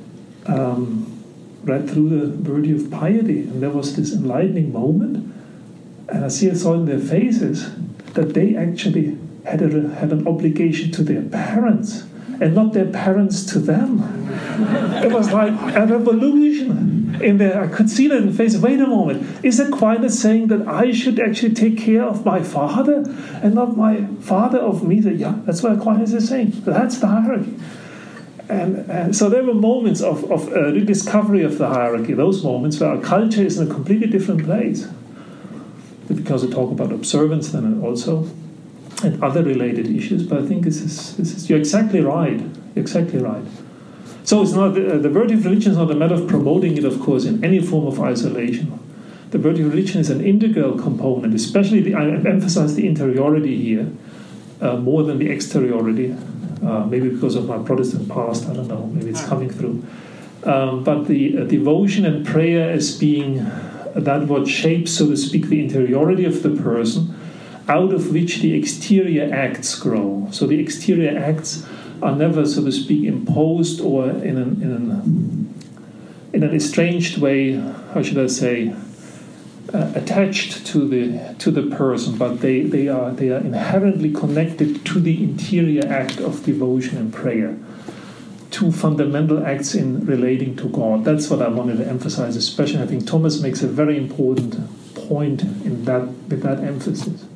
um, read through the virtue of piety. And there was this enlightening moment. And I see I saw in their faces that they actually had, a, had an obligation to their parents and not their parents to them. It was like a revolution in there. I could see that in the face. Wait a moment. Is Aquinas saying that I should actually take care of my father and not my father of me? Yeah, that's what Aquinas is saying. That's the hierarchy. And, and so there were moments of, of uh, rediscovery of the hierarchy, those moments where our culture is in a completely different place. Because we talk about observance then also, and other related issues. But I think this is, this is you're exactly right. You're exactly right. So it's not uh, the virtue of religion is not a matter of promoting it, of course, in any form of isolation. The virtue of religion is an integral component, especially the, I emphasize the interiority here uh, more than the exteriority. Uh, maybe because of my Protestant past, I don't know. Maybe it's coming through. Um, but the uh, devotion and prayer as being that what shapes, so to speak, the interiority of the person, out of which the exterior acts grow. So the exterior acts are never, so to speak, imposed or in an in an, in an estranged way. How should I say? Uh, attached to the to the person, but they, they are they are inherently connected to the interior act of devotion and prayer. Two fundamental acts in relating to God. That's what I wanted to emphasize, especially. I think Thomas makes a very important point in that with that emphasis.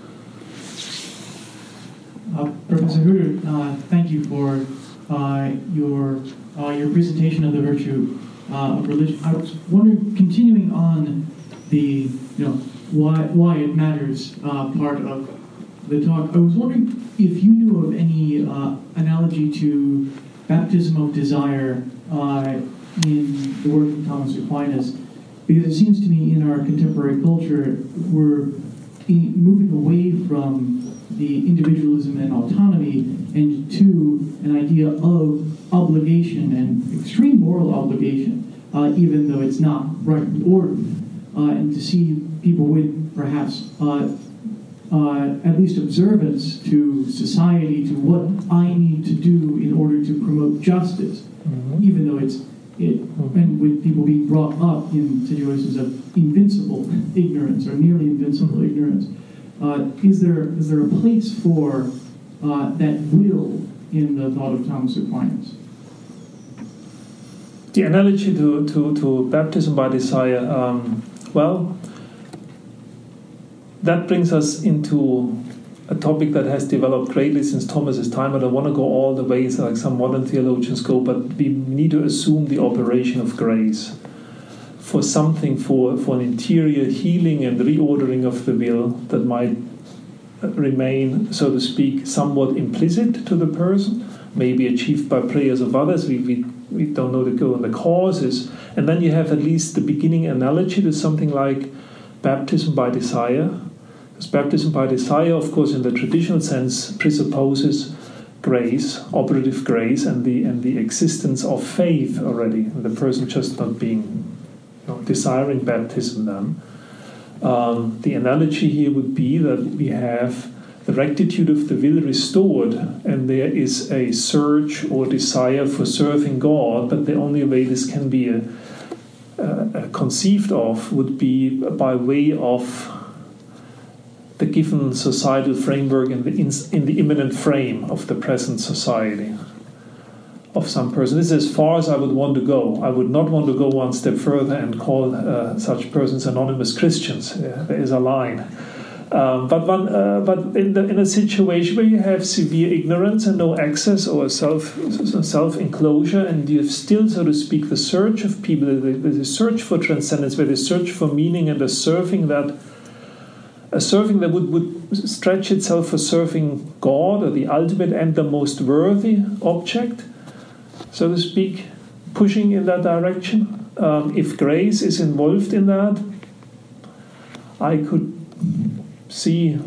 Uh, Professor Hutter, uh, thank you for uh, your uh, your presentation of the virtue uh, of religion. I was wondering, continuing on the you know why why it matters uh, part of the talk, I was wondering if you knew of any uh, analogy to baptism of desire uh, in the work of Thomas Aquinas, because it seems to me in our contemporary culture we're in, moving away from the individualism and autonomy and to an idea of obligation and extreme moral obligation, uh, even though it's not rightly ordered, uh, and to see people with perhaps uh, Uh, at least observance to society, to what I need to do in order to promote justice, mm-hmm. even though it's it, mm-hmm. and with people being brought up in situations of invincible ignorance or nearly invincible mm-hmm. ignorance, uh, is there is there a place for uh, that will in the thought of Thomas Aquinas? The analogy to to, to baptism by desire, um, well. that brings us into a topic that has developed greatly since Thomas's time. I don't want to go all the ways like some modern theologians go, but we need to assume the operation of grace for something, for, for an interior healing and reordering of the will that might remain, so to speak, somewhat implicit to the person, maybe achieved by prayers of others. We, we, we don't know the go and the causes. And then you have at least the beginning analogy to something like baptism by desire. Because baptism by desire, of course, in the traditional sense, presupposes grace, operative grace, and the and the existence of faith already, and the person just not being, you know, desiring baptism then. Um, the analogy here would be that we have the rectitude of the will restored, and there is a search or desire for serving God, but the only way this can be a, uh, conceived of would be by way of the given societal framework in the, in, in the immanent frame of the present society of some person. This is as far as I would want to go. I would not want to go one step further and call uh, such persons anonymous Christians. Yeah, there is a line. Um, but one, uh, but in, the, in a situation where you have severe ignorance and no access or self self enclosure, and you have still, so to speak, the search of people, the, the search for transcendence, where they search for meaning and a serving that a serving that would, would stretch itself for serving God, or the ultimate and the most worthy object, so to speak, pushing in that direction. Um, if grace is involved in that, I could see,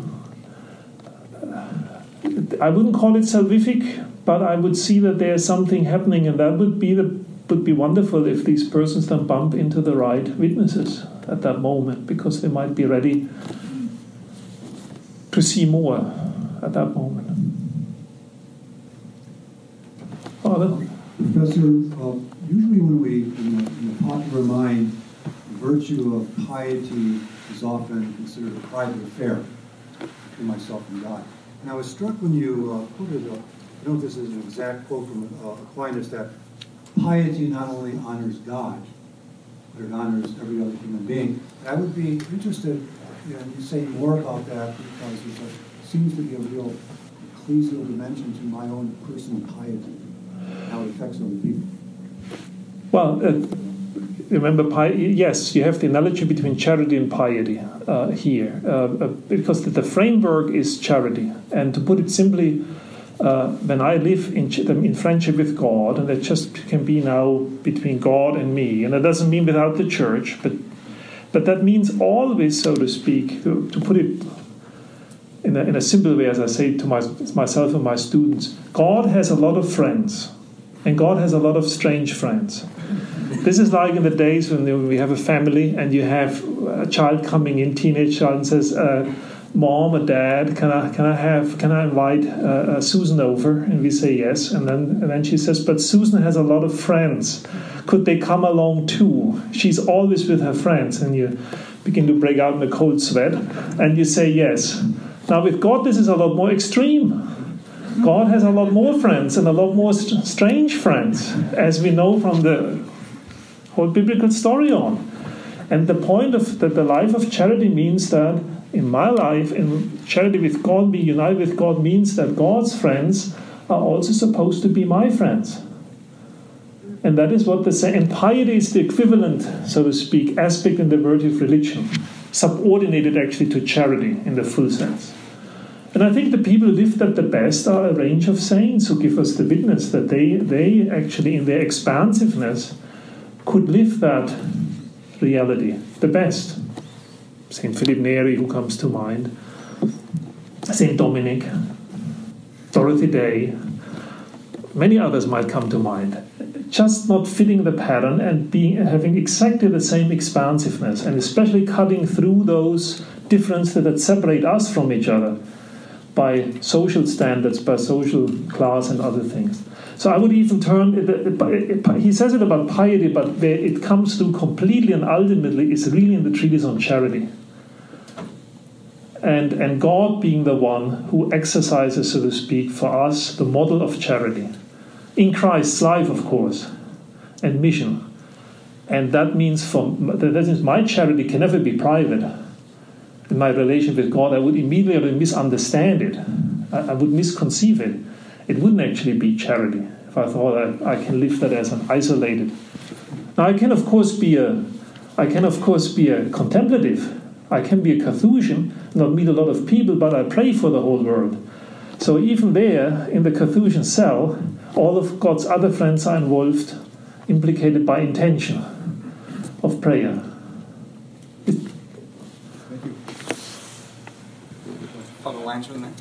I wouldn't call it salvific, but I would see that there's something happening, and that would be the would be wonderful if these persons then bump into the right witnesses at that moment, because they might be ready to see more at that moment. Father? Professor, uh, usually when we, in the, in the popular mind, the virtue of piety is often considered a private affair between myself and God. And I was struck when you uh, quoted, uh, I don't know if this is an exact quote from uh, Aquinas, that piety not only honors God, but it honors every other human being. And I would be interested in you saying more about that, because there seems to be a real ecclesial dimension to my own personal piety, how it affects other people. Well, uh, remember, piety, yes, you have the analogy between charity and piety uh, here, uh, uh, because the, the framework is charity. And to put it simply, uh, when I live in, in friendship with God, and that just can be now between God and me, and that doesn't mean without the church, but but that means always, so to speak, to, to put it in a, in a simple way, as I say to my, myself and my students, God has a lot of friends, and God has a lot of strange friends. This is like in the days when we have a family and you have a child coming in, teenage child, and says, uh, "Mom or Dad, can I can I have can I invite uh, uh, Susan over?" And we say yes, and then and then she says, "But Susan has a lot of friends. Could they come along too? She's always with her friends." And you begin to break out in a cold sweat, and you say yes. Now with God, this is a lot more extreme. God has a lot more friends and a lot more st- strange friends, as we know from the whole biblical story on. And the point of that the life of charity means that in my life, in charity with God, being united with God, means that God's friends are also supposed to be my friends. And that is what the say. And piety is the equivalent, so to speak, aspect in the virtue of religion, subordinated actually to charity in the full sense. And I think the people who lived at the best are a range of saints who give us the witness that they, they actually, in their expansiveness, could live that reality the best. Saint Philip Neri, who comes to mind, Saint Dominic, Dorothy Day, many others might come to mind. Just not fitting the pattern and being having exactly the same expansiveness, and especially cutting through those differences that separate us from each other by social standards, by social class and other things. So I would even turn, it, it, it, it, he says it about piety, but where it comes through completely and ultimately is really in the treatise on charity. And, and God being the one who exercises, so to speak, for us the model of charity. In Christ's life, of course, and mission. And that means, for, that means my charity can never be private. in my relation with God, I would immediately misunderstand it. I, I would misconceive it. It wouldn't actually be charity if I thought I, I can live that as an isolated. Now I can of course be a, I can of course be a contemplative. I can be a Carthusian, not meet a lot of people, but I pray for the whole world. So even there, in the Carthusian cell, all of God's other friends are involved, implicated by intention of prayer. It, Thank you. Follow the lines from there.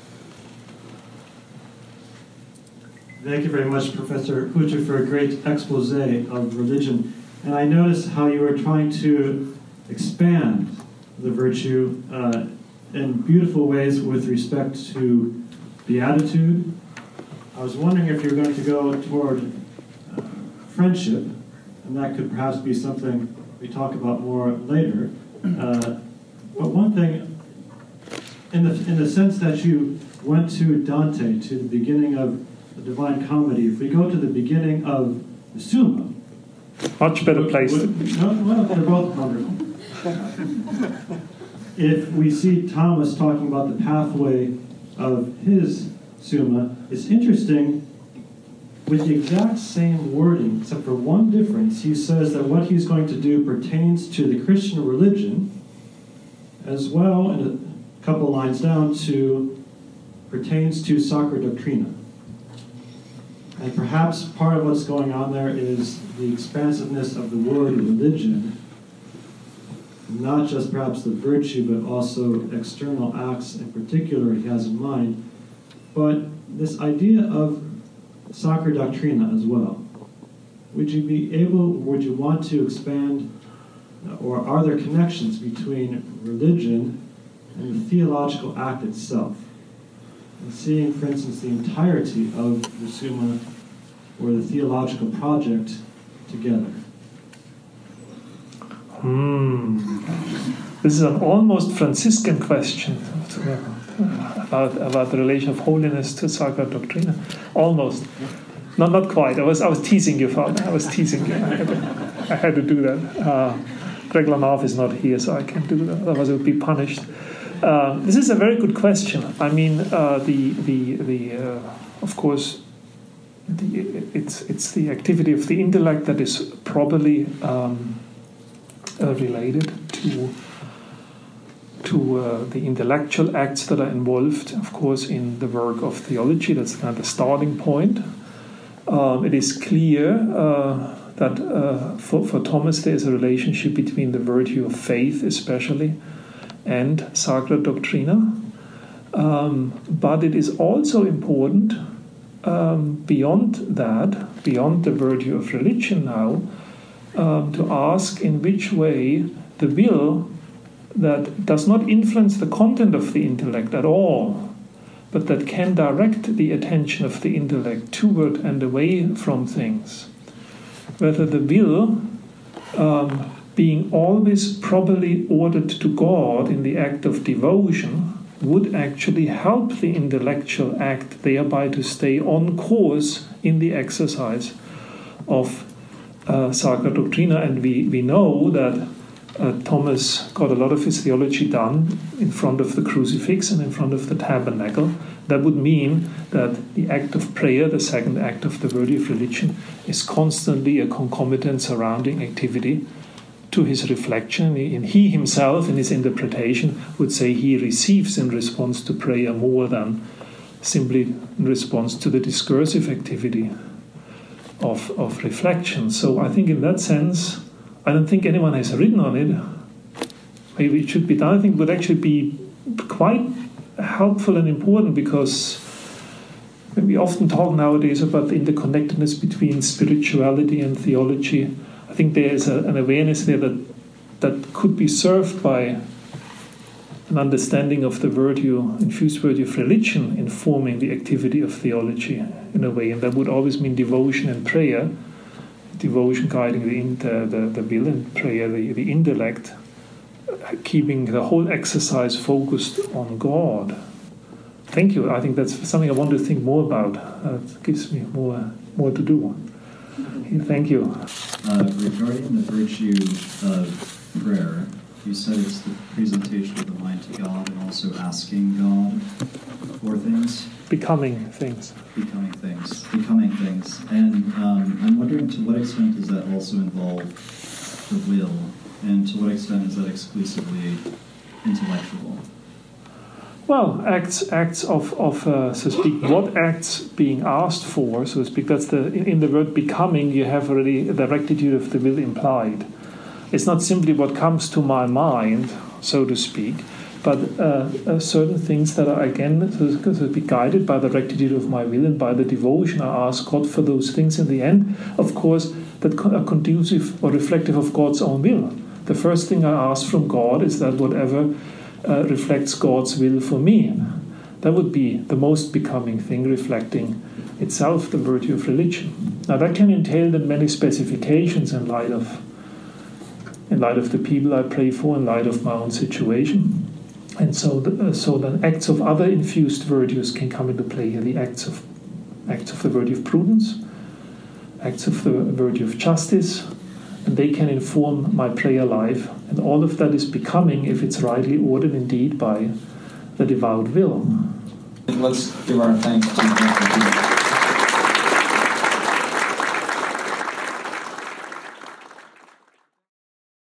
Thank you very much, Professor Hutter, for a great expose of religion. And I noticed how you were trying to expand the virtue uh, in beautiful ways with respect to beatitude. I was wondering if you're going to go toward uh, friendship, and that could perhaps be something we talk about more later. Uh, but one thing, in the in the sense that you went to Dante, to the beginning of the Divine Comedy, if we go to the beginning of the Summa, much better place. Would, no, well, they're both wonderful. If we see Thomas talking about the pathway of his Summa, it's interesting, with the exact same wording, except for one difference. He says that what he's going to do pertains to the Christian religion, as well, and a couple lines down, to pertains to Sacra Doctrina. And perhaps part of what's going on there is the expansiveness of the word religion, not just perhaps the virtue, but also external acts in particular he has in mind, but this idea of Sacra Doctrina as well. Would you be able, would you want to expand, or are there connections between religion and the theological act itself? And seeing, for instance, the entirety of the Summa or the theological project together. Hmm. This is an almost Franciscan question about, about the relation of holiness to Sacra Doctrina. Almost. Not, not quite. I was I was teasing you, Father. I was teasing you. I had to, I had to do that. Uh, Greg Lamarff is not here, so I can't do that. Otherwise I would be punished. Uh, this is a very good question. I mean, uh, the the the uh, of course, the, it's it's the activity of the intellect that is properly um, uh, related to to uh, the intellectual acts that are involved, of course, in the work of theology. That's kind of the starting point. Um, it is clear uh, that uh, for for Thomas there is a relationship between the virtue of faith, especially, and Sacra Doctrina. Um, but it is also important, um, beyond that, beyond the virtue of religion now, um, to ask in which way the will that does not influence the content of the intellect at all, but that can direct the attention of the intellect toward and away from things, whether the will, um, being always properly ordered to God in the act of devotion, would actually help the intellectual act thereby to stay on course in the exercise of uh, Sacra Doctrina. And we, we know that uh, Thomas got a lot of his theology done in front of the crucifix and in front of the tabernacle. That would mean that the act of prayer, the second act of the virtue of religion, is constantly a concomitant surrounding activity to his reflection, and he himself, in his interpretation, would say he receives in response to prayer more than simply in response to the discursive activity of, of reflection. So I think in that sense, I don't think anyone has written on it. Maybe it should be done. I think it would actually be quite helpful and important, because when we often talk nowadays about the interconnectedness between spirituality and theology, I think there is a, an awareness there that that could be served by an understanding of the virtue, infused virtue of religion, informing the activity of theology in a way, and that would always mean devotion and prayer. Devotion guiding the the, the, the will, and prayer the, the intellect, keeping the whole exercise focused on God. Thank you. I think that's something I want to think more about. Uh, it gives me more more to do. Thank you. Uh, regarding the virtue of prayer, you said it's the presentation of the mind to God and also asking God for things. Becoming things. Becoming things. Becoming things. And um, I'm wondering to what extent does that also involve the will? And to what extent is that exclusively intellectual? Well, acts, acts of, of uh, so to speak, what acts being asked for, so to speak, that's the, in, in the word becoming, you have already the rectitude of the will implied. It's not simply what comes to my mind, so to speak, but uh, uh, certain things that are, again, so to be guided by the rectitude of my will and by the devotion. I ask God for those things in the end, of course, that are conducive or reflective of God's own will. The first thing I ask from God is that whatever uh, reflects God's will for me, that would be the most becoming thing, reflecting itself the virtue of religion. Now that can entail then many specifications in light of in light of the people I pray for, in light of my own situation. And so, the, uh, so then acts of other infused virtues can come into play here. The acts of acts of the virtue of prudence, acts of the virtue of justice, and they can inform my prayer life. And all of that is becoming if it's rightly ordered indeed by the devout will. Let's give our thanks to